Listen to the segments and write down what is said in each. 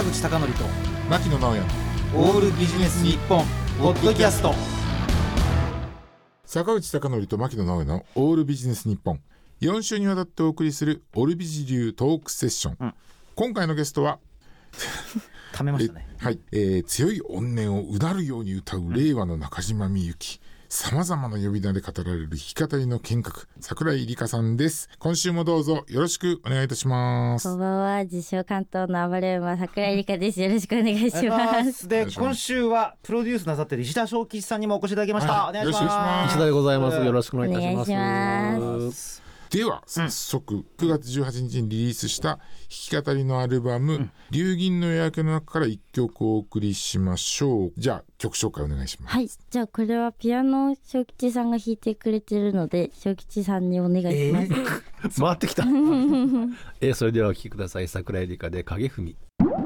口貴教と牧野直哉オールビジネス日本ポッドキャスト。 坂口貴教と牧野直哉のオールビジネス日本、4週にわたってお送りするオルビジ流トークセッション、今回のゲストはためましたね。 はい、強い怨念をうなるように歌う令和の中島みゆき、さまざまな呼び名で語られる弾き語りの剣客、桜井梨香さんです。今週もどうぞよろしくお願いいたします。 こんばんは、自称関東の暴れ馬桜井梨香です。よろしくお願いします。 で、今週はプロデュースなさっている石田正吉さんにもお越しいただきました。お願いします。 石田でございます。よろしくお願いいたします。 お願いします。 では早速、9月18日にリリースした弾き語りのアルバム、流銀の夜明けの中から1曲お送りしましょう。じゃあ曲紹介お願いします。 はい、じゃあこれはピアノを正吉さんが弾いてくれてるので正吉さんにお願いします、 回ってきたそれではお聴きください。桜井梨香で影踏。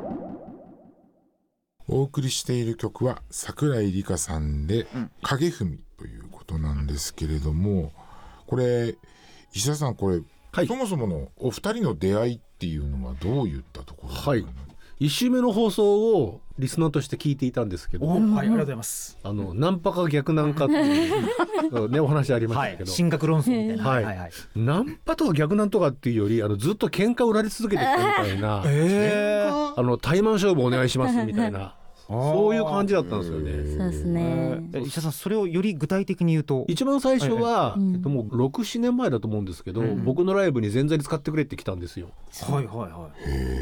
お送りしている曲は桜井梨香さんで影踏ということなんですけれども、これ石田さん、これ、はい、そもそものお二人の出会いっていうのはどういったところですかね。はい、 1週目の放送をリスナーとして聞いていたんですけど、 はい、ありがとうございます。 ナンパか逆ナンかっていうね、お話ありましたけど、 神学論争みたいな、 はいはいはい、ナンパとか逆ナンとかっていうよりずっと喧嘩を売られ続けてきたみたいな対マン勝負お願いしますみたいなそういう感じだったんですよね。 そうですね。 石田さん、それをより具体的に言うと、 一番最初は、もう 6,7 年前だと思うんですけど、僕のライブに前座に使ってくれって来たんですよ。 はいはいはい。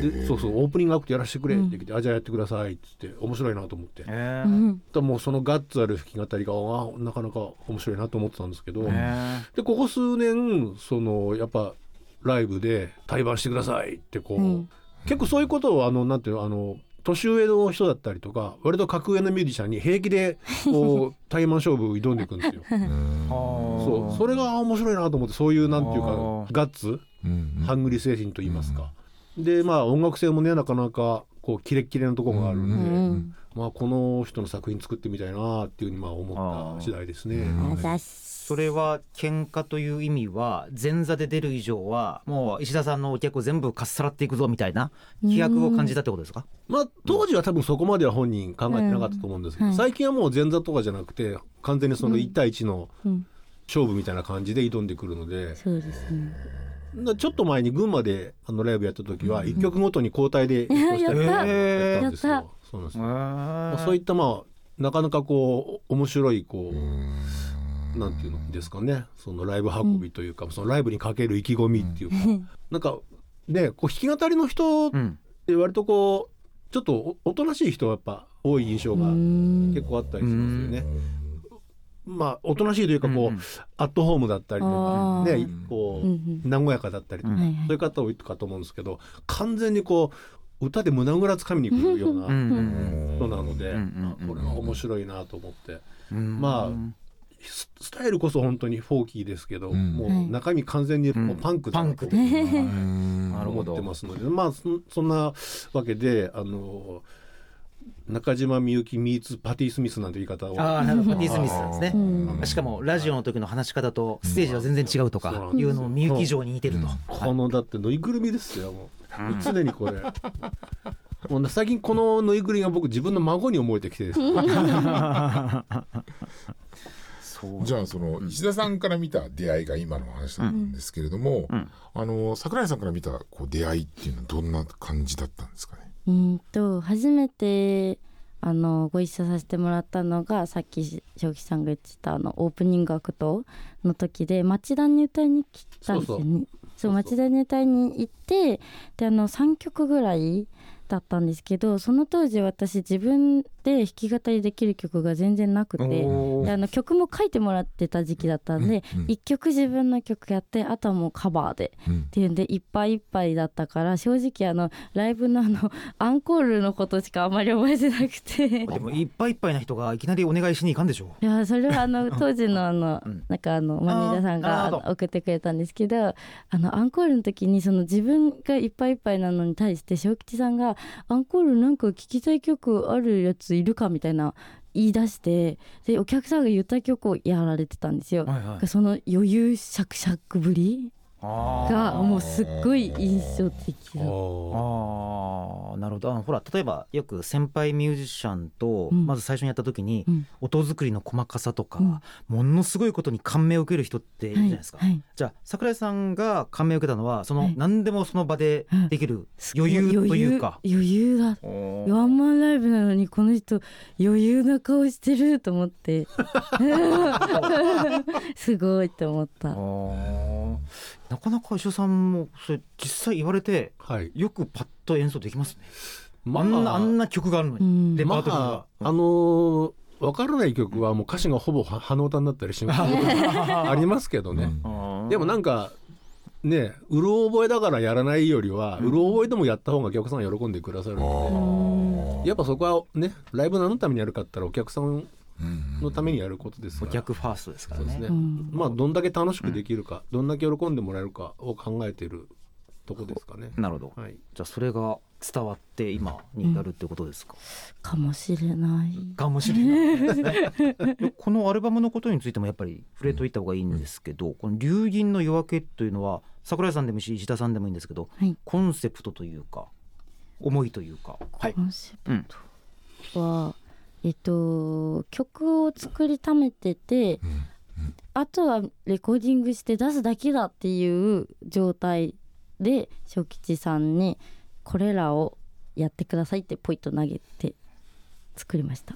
で、そうオープニングアクトやらせてくれって来て、じゃあやってくださいって言って面白いなと思って、もうそのガッツある弾き語りがなかなか面白いなと思ってたんですけど、でここ数年やっぱライブで対バンしてくださいって結構そういうことをなんていう年上の人だったりとか割と格上のミュージシャンに平気で対マン勝負挑んでいくんですよそれが面白いなと思って、そういうなんていうかガッツ、ハングリー精神といいますか、で音楽性もねなかなかキレッキレなところがあるんで、この人の作品作ってみたいなっていうふうに思った次第ですね。 それは喧嘩という意味は前座で出る以上はもう石田さんのお客を全部かっさらっていくぞみたいな気迫を感じたってことですか。 当時は多分そこまでは本人考えてなかったと思うんですけど、最近はもう前座とかじゃなくて完全にその1対1の勝負みたいな感じで挑んでくるので、 そうですね。 ちょっと前に群馬でライブやった時は1曲ごとに交代で演奏したりやったんですよ。そうなんですよ。そういったなかなか面白いなんていうのですかね、そのライブ運びというか、そのライブにかける意気込みっていうか、なんかね弾き語りの人って割とちょっとおとなしい人はやっぱ多い印象が結構あったりしますよね。おとなしいというかアットホームだったりとかね、和やかだったりとか、そういう方多いかと思うんですけど、完全に歌で胸ぐらつかみに来るような人なので、これは面白いなと思って、スタイルこそ本当にフォーキーですけど、もう中身完全にパンクだと思ってますので、そんなわけで中島みゆきミーツパティ・スミスなんて言い方をパティ・スミスなんですね。しかもラジオの時の話し方とステージは全然違うとかいうのをみゆき城に似てると、 だってぬいぐるみですよ。もう常にこれもう最近このぬいぐるみが僕自分の孫に思えてきてですじゃあその石田さんから見た出会いが今の話なんですけれども、桜井さんから見た出会いっていうのはどんな感じだったんですかね。 初めてご一緒させてもらったのがさっき正吉さんが言ってたオープニングアクトの時で町田に歌いに来たんですよね。そう町田に歌いに行って、で3曲ぐらいだったんですけど、その当時私自分で弾き語りできる曲が全然なくて、で曲も書いてもらってた時期だったんで、1曲自分の曲やって、あとはもうカバーで、っていうんでいっぱいいっぱいだったから、正直ライブのアンコールのことしかあんまり覚えてなくてでもいっぱいいっぱいな人がいきなりお願いしに行かんでしょ。 いやそれは当時のなんかマネージャーさんが送ってくれたんですけど、アンコールの時に自分がいっぱいいっぱいなのに対して正吉さんがアンコールなんか聴きたい曲あるやついるかみたいな言い出して、でお客さんが言った曲をやられてたんですよ、その余裕しゃくしゃくぶりがもうすっごい印象的だ。 なるほど。ほら例えばよく先輩ミュージシャンとまず最初にやった時に、音作りの細かさとか、ものすごいことに感銘を受ける人っているじゃないですか、じゃあ桜井さんが感銘を受けたのはその、何でもその場でできる余裕というか、 余裕だ。ワンマンライブなのにこの人余裕な顔してると思ってすごいと思った。 なかなか石尾さんもそれ実際言われて、よくパッと演奏できますね。あんな曲があるのに、レパートリーが、 分からない曲はもう歌詞がほぼ鼻歌になったりしますありますけどね、でもなんかね、うる覚えだからやらないよりは、うる覚えでもやった方がお客さんが喜んでくださるので、やっぱそこはね、ライブ何のためにやるかって言ったらお客さんのためにやることですから、 お客ファーストですからね。 そうですね、まあどんだけ楽しくできるか、どんだけ喜んでもらえるかを考えているとこですかね。 なるほど、じゃあそれが伝わって今に至るってことですか。 かもしれないかもしれないですねこのアルバムのことについてもやっぱり触れといた方がいいんですけど、この流銀の夜明けというのは桜井さんでもいいし石田さんでもいいんですけど、コンセプトというか思いというか、 コンセプトは、曲を作りためてて、あとはレコーディングして出すだけだっていう状態で小吉さんにこれらをやってくださいってポイッと投げて作りました。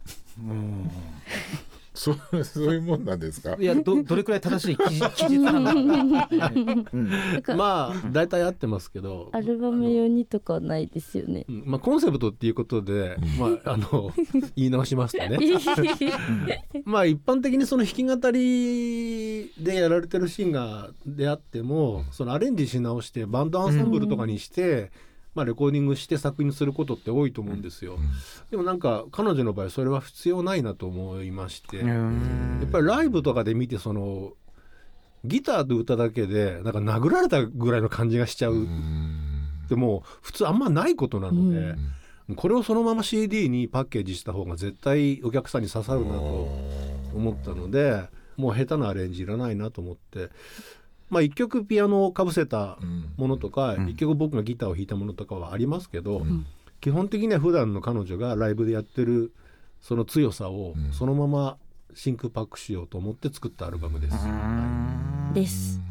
そういうもんなんですか。 いや どれくらい正しい記述なのかまあ大体合ってますけど、 アルバム用にとかはないですよね。 まあ、コンセプトっていうことで、言い直しますとねまあ一般的にその弾き語りでやられてるシンガーであっても、そのアレンジし直してバンドアンサンブルとかにして、レコーディングして作品することって多いと思うんですよ。でもなんか彼女の場合それは必要ないなと思いまして、やっぱりライブとかで見てそのギターと歌だけでなんか殴られたぐらいの感じがしちゃうってもう普通あんまないことなので、これをそのまま CD にパッケージした方が絶対お客さんに刺さるなと思ったので、もう下手なアレンジいらないなと思って、一曲ピアノをかぶせたものとか、一曲僕がギターを弾いたものとかはありますけど、基本的には普段の彼女がライブでやってるその強さをそのまま真空パックしようと思って作ったアルバムです。 です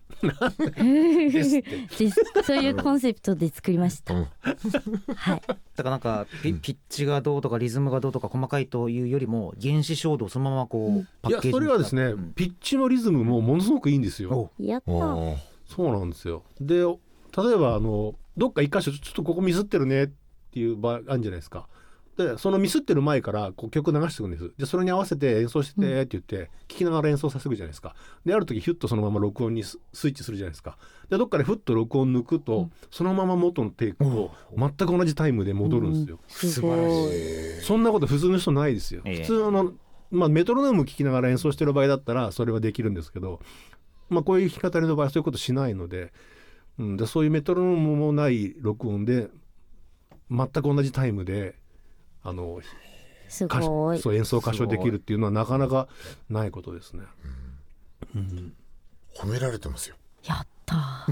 ですそういうコンセプトで作りました。はい。 だからなんかピッチがどうとかリズムがどうとか細かいというよりも原子衝動をそのままこうパッケージにした。いやそれはですね、ピッチのリズムもものすごくいいんですよ。 やった。 そうなんですよ。で例えばどっか一箇所ちょっとここミスってるねっていう場合あるんじゃないですか。でそのミスってる前からこう曲流していくんです。でそれに合わせて演奏してって言って、聴きながら演奏させるじゃないですか。である時ヒュッとそのまま録音にスイッチするじゃないですか。でどっかでフッと録音抜くと、そのまま元のテイクを全く同じタイムで戻るんですよ。 素晴らしい。 そんなこと普通の人ないですよ。普通メトロノーム聴きながら演奏してる場合だったらそれはできるんですけど、こういう弾き語りの場合はそういうことしないので、でそういうメトロノームもない録音で全く同じタイムですごいそう演奏歌唱できるっていうのはなかなかないことですね。 褒められてますよ。 やった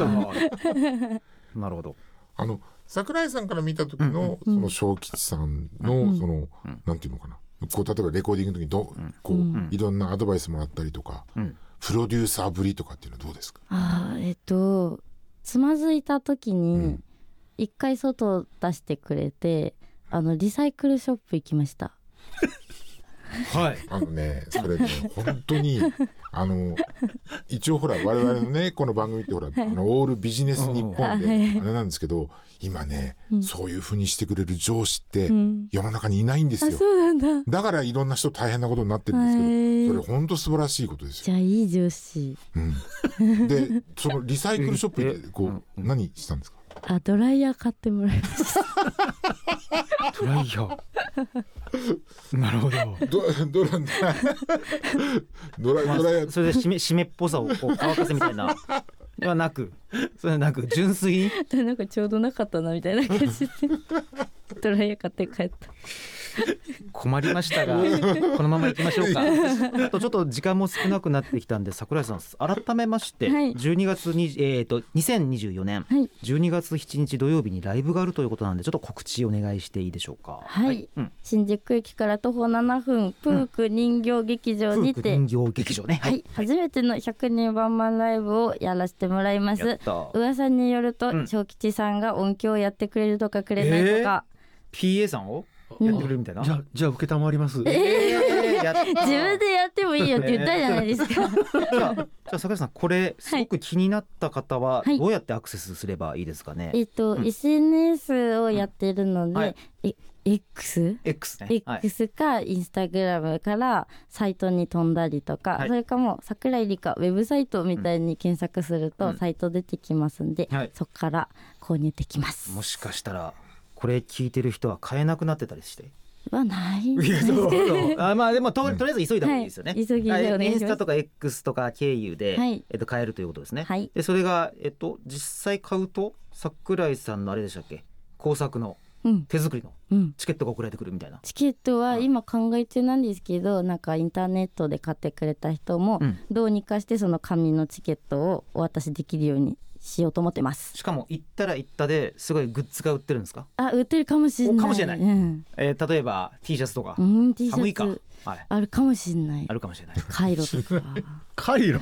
なるほど。 桜井さんから見た時のその小吉さんのそのなんていうのかな、こう例えばレコーディングの時にこういろんなアドバイスもらったりとか、プロデューサーぶりとかっていうのはどうですか。 つまずいた時に一回外出してくれて、リサイクルショップ行きました。 はい。 それね本当に一応ほら我々のねこの番組ってほらオールビジネス日本であれなんですけど、今ね、そういう風にしてくれる上司って世の中にいないんですよ。 そうなんだ。 だからいろんな人大変なことになってるんですけど、それ本当素晴らしいことですよ。 じゃあいい上司。 でそのリサイクルショップでこう何したんですか。 ドライヤー買ってもらいました。 ドライヤー。なるほど。 ドライヤー。 それで湿っぽさをこう乾かせみたいなではなく、それはなく純粋になんかちょうどなかったなみたいな感じでドライヤー買って帰った。 困りましたがこのまま行きましょうか。あとちょっと時間も少なくなってきたんで、桜井さん改めまして、12月2024年12月7日土曜日にライブがあるということなんで、ちょっと告知お願いしていいでしょうか。 はい、新宿駅から徒歩7分プーク人形劇場にて、 人形劇場ね、 初めての100人ワンマンライブをやらせてもらいます。噂によると、小吉さんが音響をやってくれるとかくれないとか、 PA さんをやってくれるみたいな。 じゃあ受けたまわります。 自分でやってもいいよって言ったじゃないですか。 じゃあ桜井さん、これすごく気になった方はどうやってアクセスすればいいですかね。 SNS をやってるので、X かインスタグラムからサイトに飛んだりとか、それかもう桜井理香ウェブサイトみたいに検索するとサイト出てきますんで、そこから購入できます。 もしかしたらこれ聞いてる人は買えなくなってたりしてはないですけど、まあでも とりあえず急いだ方がいいですよね。 急ぎでお願いします。 インスタとか X とか経由で、買えるということですね。でそれが、実際買うと桜井さんのあれでしたっけ、工作の手作りのチケットが送られてくるみたいな。 チケットは今考え中なんですけど、なんかインターネットで買ってくれた人もどうにかしてその紙のチケットをお渡しできるようにしようと思ってます。 しかも行ったら行ったですごいグッズが売ってるんですか。 売ってるかもしれない。 例えば T シャツとか、 T シャツあるかもしれない。 あるかもしれない。 カイロとかカイロ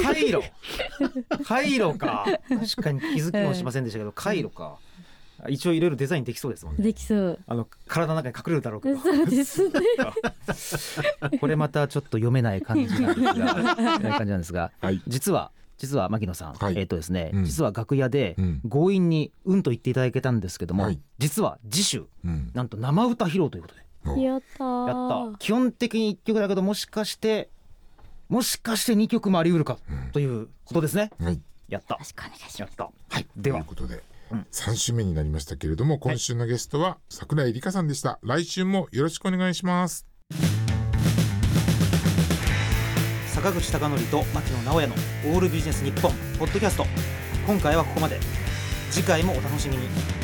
か確かに気づきもしませんでしたけど、カイロか。一応いろいろデザインできそうですもんね。 できそう。 体の中に隠れるだろうか。 そうですね。 これまたちょっと読めない感じなんですが、実は牧野さん、ですね、実は楽屋で強引にと言っていただけたんですけども、実は次週、なんと生歌披露ということで。 やった基本的に1曲だけど、もしかして2曲もあり得るかということですね。やった。 よろしくお願いします。 ではということで3週目になりましたけれども、今週のゲストは桜井理香さんでした。来週もよろしくお願いします。 坂口孝則と牧野直哉のオールビジネス日本ポッドキャスト、今回はここまで。次回もお楽しみに。